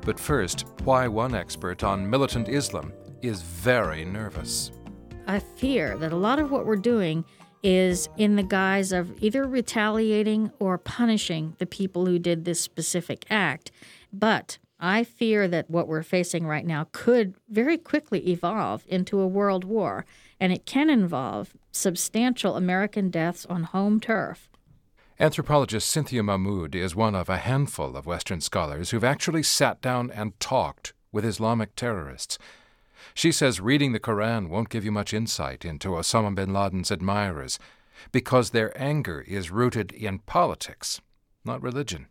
But first, why one expert on militant Islam is very nervous. I fear that a lot of what we're doing is in the guise of either retaliating or punishing the people who did this specific act. But I fear that what we're facing right now could very quickly evolve into a world war, and it can involve substantial American deaths on home turf. Anthropologist Cynthia Mahmood is one of a handful of Western scholars who've actually sat down and talked with Islamic terrorists. She says reading the Quran won't give you much insight into Osama bin Laden's admirers because their anger is rooted in politics, not religion.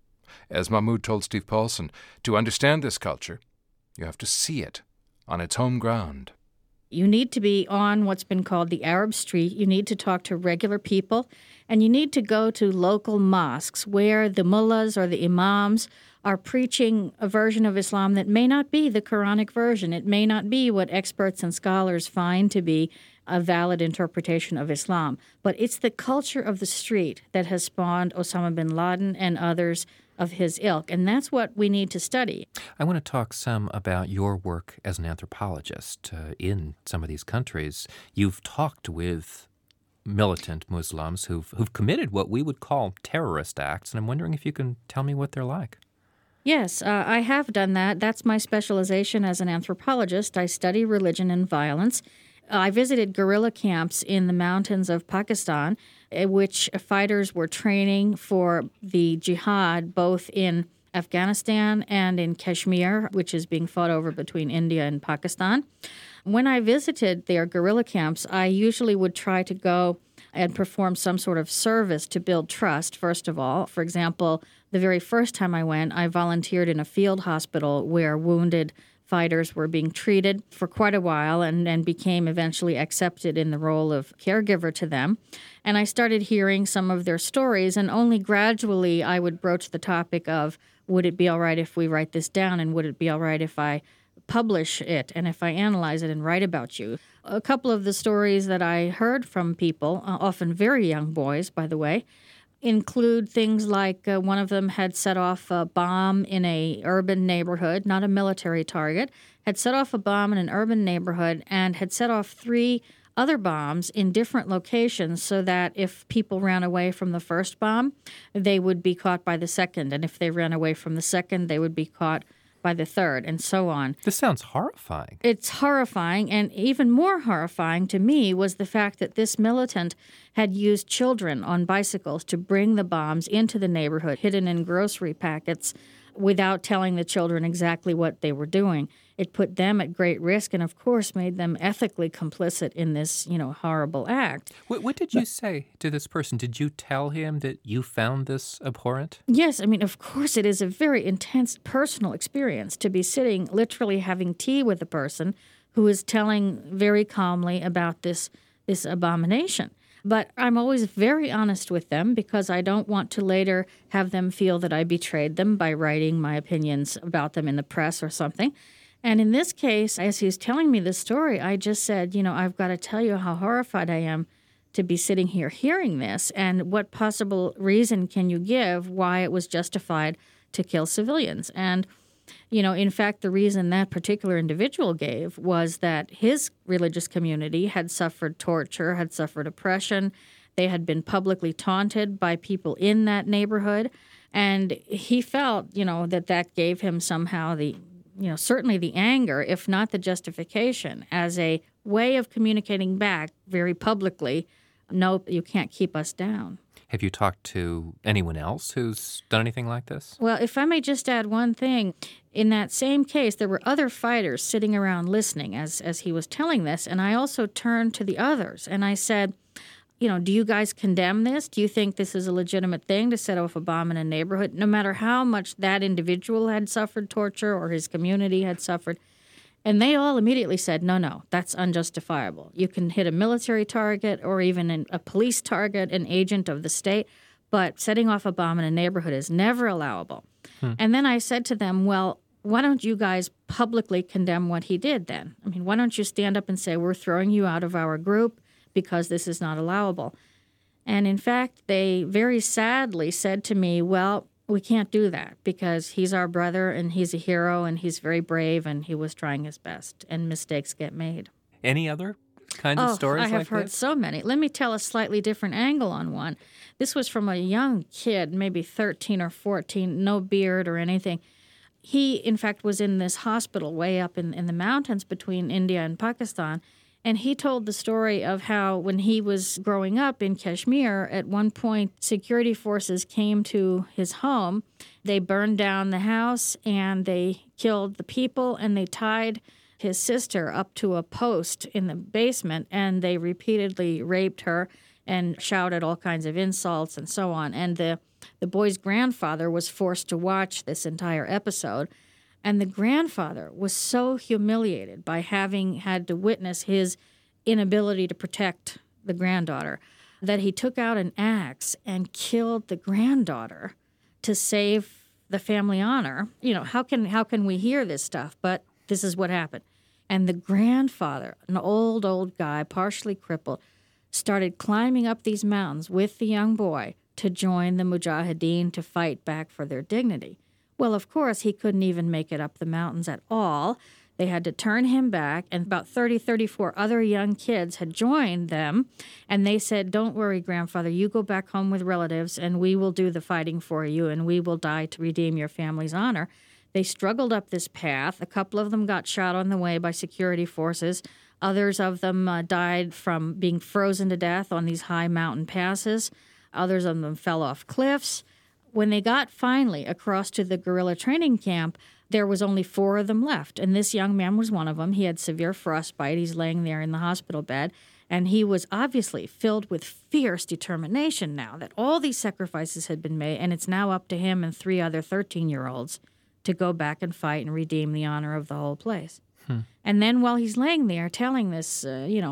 As Mahmood told Steve Paulson, to understand this culture, you have to see it on its home ground. You need to be on what's been called the Arab Street. You need to talk to regular people, and you need to go to local mosques where the mullahs or the imams are preaching a version of Islam that may not be the Quranic version. It may not be what experts and scholars find to be a valid interpretation of Islam. But it's the culture of the street that has spawned Osama bin Laden and others of his ilk, and that's what we need to study. I want to talk some about your work as an anthropologist in some of these countries. You've talked with militant Muslims who've committed what we would call terrorist acts, and I'm wondering if you can tell me what they're like. Yes, I have done that. That's my specialization as an anthropologist. I study religion and violence. I visited guerrilla camps in the mountains of Pakistan, in which fighters were training for the jihad both in Afghanistan and in Kashmir, which is being fought over between India and Pakistan. When I visited their guerrilla camps, I usually would try to go and perform some sort of service to build trust, first of all. For example, the very first time I went, I volunteered in a field hospital where wounded fighters were being treated for quite a while and became eventually accepted in the role of caregiver to them. And I started hearing some of their stories, and only gradually I would broach the topic of, would it be all right if we write this down, and would it be all right if I publish it and if I analyze it and write about you? A couple of the stories that I heard from people, often very young boys, by the way, include things like one of them had set off a bomb in a urban neighborhood, not a military target, had set off a bomb in an urban neighborhood and had set off 3 other bombs in different locations so that if people ran away from the first bomb, they would be caught by the second. And if they ran away from the second, they would be caught by the third, and so on. This sounds horrifying. It's horrifying, and even more horrifying to me was the fact that this militant had used children on bicycles to bring the bombs into the neighborhood, hidden in grocery packets, without telling the children exactly what they were doing. It put them at great risk and, of course, made them ethically complicit in this, horrible act. What did you say to this person? Did you tell him that you found this abhorrent? Yes. I mean, of course, it is a very intense personal experience to be sitting, literally having tea with a person who is telling very calmly about this abomination. But I'm always very honest with them because I don't want to later have them feel that I betrayed them by writing my opinions about them in the press or something. And in this case, as he was telling me this story, I just said, I've got to tell you how horrified I am to be sitting here hearing this, and what possible reason can you give why it was justified to kill civilians? And, in fact, the reason that particular individual gave was that his religious community had suffered torture, had suffered oppression. They had been publicly taunted by people in that neighborhood. And he felt, that gave him somehow certainly the anger, if not the justification, as a way of communicating back very publicly, nope, you can't keep us down. Have you talked to anyone else who's done anything like this? Well, if I may just add one thing, in that same case, there were other fighters sitting around listening as he was telling this, and I also turned to the others, and I said, do you guys condemn this? Do you think this is a legitimate thing to set off a bomb in a neighborhood, no matter how much that individual had suffered torture or his community had suffered? And they all immediately said, no, that's unjustifiable. You can hit a military target or even a police target, an agent of the state, but setting off a bomb in a neighborhood is never allowable. And then I said to them, well, why don't you guys publicly condemn what he did then? I mean, why don't you stand up and say, we're throwing you out of our group because this is not allowable? And in fact, they very sadly said to me, well, we can't do that because he's our brother and he's a hero and he's very brave and he was trying his best and mistakes get made. Any other kinds of stories like I have heard this? so many. Let me tell a slightly different angle on one. This was from a young kid, maybe 13 or 14, no beard or anything. He, in fact, was in this hospital way up in the mountains between India and Pakistan, and he told the story of how when he was growing up in Kashmir, at one point security forces came to his home. They burned down the house, and they killed the people, and they tied his sister up to a post in the basement, and they repeatedly raped her and shouted all kinds of insults and so on. And the boy's grandfather was forced to watch this entire episode. And the grandfather was so humiliated by having had to witness his inability to protect the granddaughter that he took out an axe and killed the granddaughter to save the family honor. You know, how can we hear this stuff? But this is what happened. And the grandfather, an old guy, partially crippled, started climbing up these mountains with the young boy to join the Mujahideen to fight back for their dignity. Well, of course, he couldn't even make it up the mountains at all. They had to turn him back, and about 34 other young kids had joined them, and they said, "Don't worry, grandfather, you go back home with relatives, and we will do the fighting for you, and we will die to redeem your family's honor." They struggled up this path. A couple of them got shot on the way by security forces. Others of them died from being frozen to death on these high mountain passes. Others of them fell off cliffs. When they got finally across to the guerrilla training camp, there was only 4 of them left, and this young man was one of them. He had severe frostbite. He's laying there in the hospital bed, and he was obviously filled with fierce determination now that all these sacrifices had been made, and it's now up to him and 3 other 13-year-olds to go back and fight and redeem the honor of the whole place. And then while he's laying there telling this,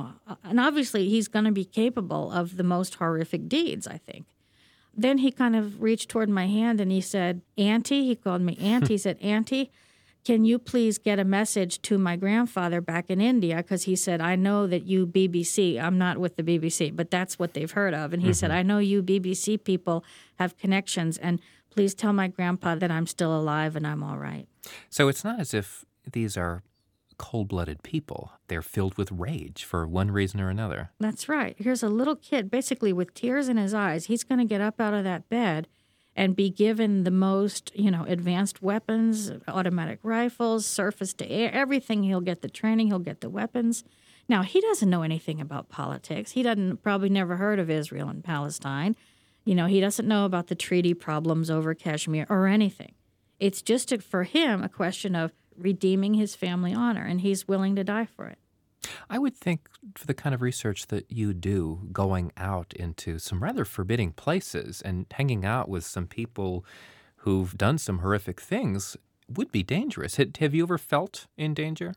and obviously he's going to be capable of the most horrific deeds, I think. Then he kind of reached toward my hand and he said, "Auntie," he called me Auntie. He said, "Auntie, can you please get a message to my grandfather back in India?" Because he said, "I know that you BBC," I'm not with the BBC, but that's what they've heard of. And he said, "I know you BBC people have connections, and please tell my grandpa that I'm still alive and I'm all right." So it's not as if these are cold-blooded people. They're filled with rage for one reason or another. That's right. Here's a little kid, basically with tears in his eyes. He's going to get up out of that bed and be given the most, advanced weapons, automatic rifles, surface-to-air, everything. He'll get the training, he'll get the weapons. Now, he doesn't know anything about politics. He probably never heard of Israel and Palestine. He doesn't know about the treaty problems over Kashmir or anything. It's just for him a question of redeeming his family honor, and he's willing to die for it. I would think for the kind of research that you do, going out into some rather forbidding places and hanging out with some people who've done some horrific things would be dangerous. Have you ever felt in danger?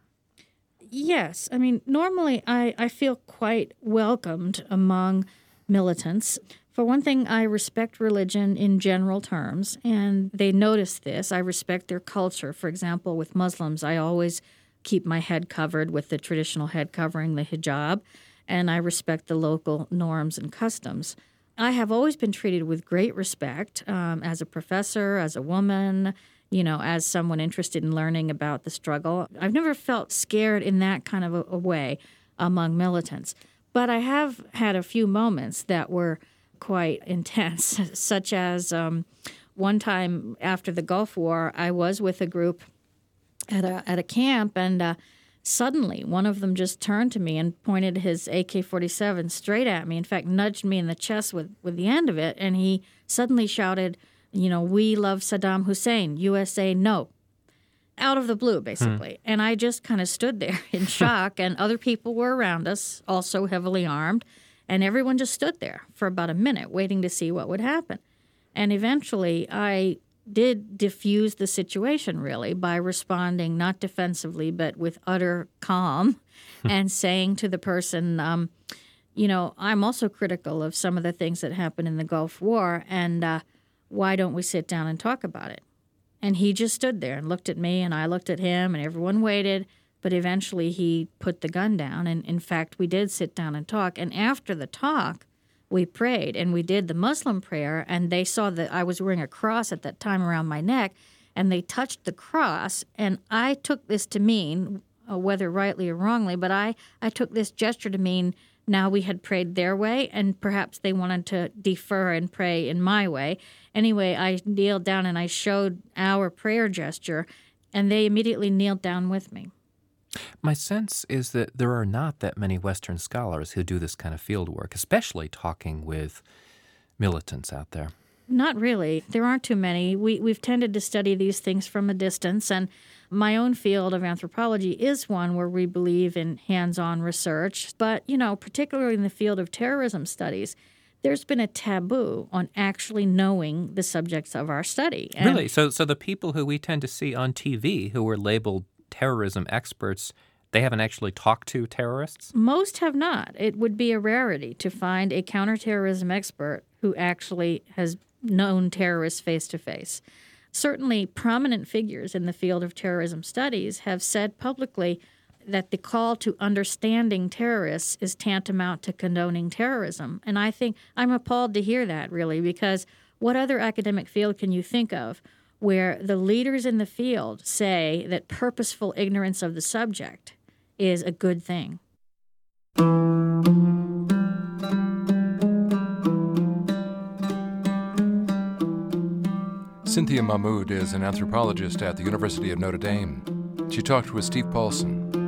Yes. I mean, normally I feel quite welcomed among militants. For one thing, I respect religion in general terms, and they notice this. I respect their culture. For example, with Muslims, I always keep my head covered with the traditional head covering, the hijab, and I respect the local norms and customs. I have always been treated with great respect as a professor, as a woman, as someone interested in learning about the struggle. I've never felt scared in that kind of a way among militants. But I have had a few moments that were quite intense, such as one time after the Gulf War, I was with a group at a camp, and suddenly one of them just turned to me and pointed his AK-47 straight at me. In fact, nudged me in the chest with the end of it, and he suddenly shouted, "We love Saddam Hussein, USA no." Out of the blue, basically. And I just kind of stood there in shock, and other people were around us, also heavily armed, and everyone just stood there for about a minute waiting to see what would happen. And eventually I did diffuse the situation, really, by responding not defensively but with utter calm and saying to the person, I'm also critical of some of the things that happened in the Gulf War, and why don't we sit down and talk about it? And he just stood there and looked at me, and I looked at him, and everyone waited. But eventually he put the gun down, and in fact, we did sit down and talk. And after the talk, we prayed, and we did the Muslim prayer, and they saw that I was wearing a cross at that time around my neck, and they touched the cross, and I took this to mean, whether rightly or wrongly, but I took this gesture to mean now we had prayed their way, and perhaps they wanted to defer and pray in my way. Anyway, I kneeled down and I showed our prayer gesture, and they immediately kneeled down with me. My sense is that there are not that many Western scholars who do this kind of field work, especially talking with militants out there. Not really. There aren't too many. We've tended to study these things from a distance, and my own field of anthropology is one where we believe in hands-on research. But, particularly in the field of terrorism studies, there's been a taboo on actually knowing the subjects of our study. And really? So the people who we tend to see on TV who are labeled terrorism experts, they haven't actually talked to terrorists? Most have not. It would be a rarity to find a counterterrorism expert who actually has known terrorists face-to-face. Certainly, prominent figures in the field of terrorism studies have said publicly that the call to understanding terrorists is tantamount to condoning terrorism. And I think I'm appalled to hear that, really, because what other academic field can you think of where the leaders in the field say that purposeful ignorance of the subject is a good thing? Cynthia Mahmood is an anthropologist at the University of Notre Dame. She talked with Steve Paulson.